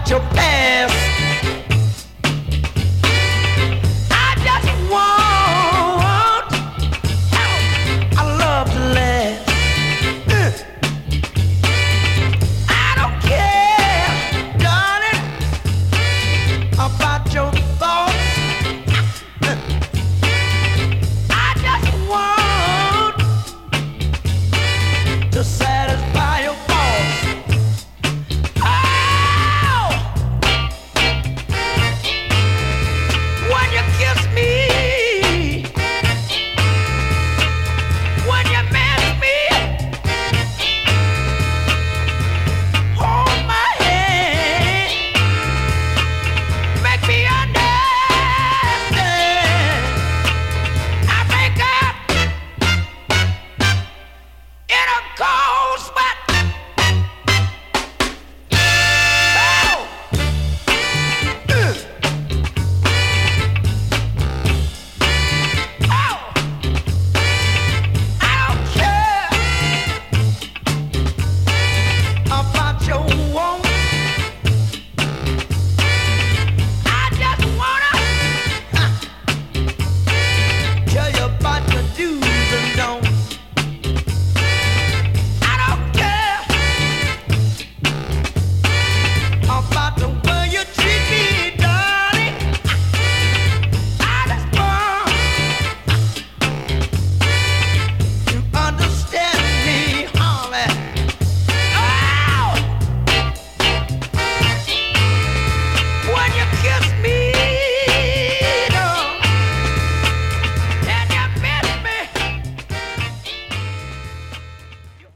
about your past. I just want our love to last. I don't care, darling, about your thoughts. I just want to say